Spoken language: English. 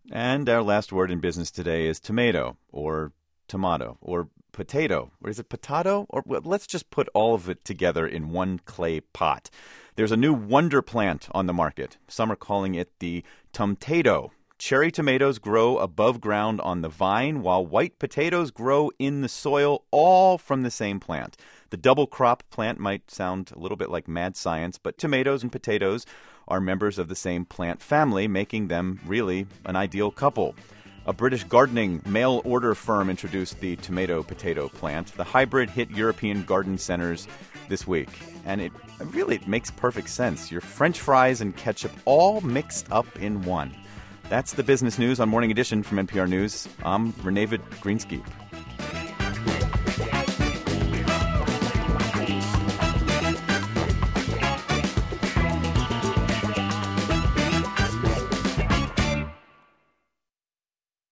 And our last word in business today is tomato or tomato or potato. Or is it potato? Or well, let's just put all of it together in one clay pot. There's a new wonder plant on the market. Some are calling it the Tumtato. Cherry tomatoes grow above ground on the vine, while white potatoes grow in the soil, all from the same plant. The double crop plant might sound a little bit like mad science, but tomatoes and potatoes are members of the same plant family, making them really an ideal couple. A British gardening mail-order firm introduced the tomato-potato plant. The hybrid hit European garden centers this week, and it really makes perfect sense. Your French fries and ketchup all mixed up in one. That's the business news on Morning Edition from NPR News. I'm Renavid Greenskeep.